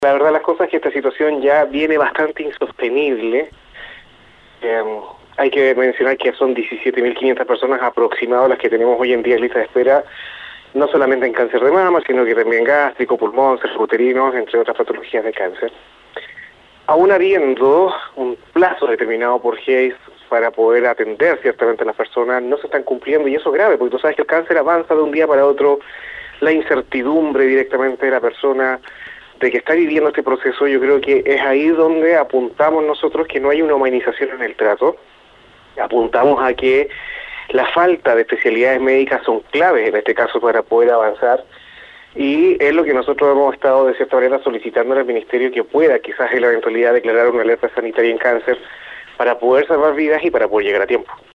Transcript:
La verdad las cosas es que esta situación ya viene bastante insostenible. Hay que mencionar que son 17.500 personas aproximadas las que tenemos hoy en día en lista de espera, no solamente en cáncer de mama, sino que también gástrico, pulmón, uterinos, entre otras patologías de cáncer. Aún habiendo un plazo determinado por GEIS para poder atender ciertamente a las personas, no se están cumpliendo y eso es grave, porque tú sabes que el cáncer avanza de un día para otro, la incertidumbre directamente de la persona, de que está viviendo este proceso, yo creo que es ahí donde apuntamos nosotros que no hay una humanización en el trato, apuntamos a que la falta de especialidades médicas son claves en este caso para poder avanzar, y es lo que nosotros hemos estado de cierta manera solicitando al Ministerio que pueda quizás en la eventualidad declarar una alerta sanitaria en cáncer para poder salvar vidas y para poder llegar a tiempo.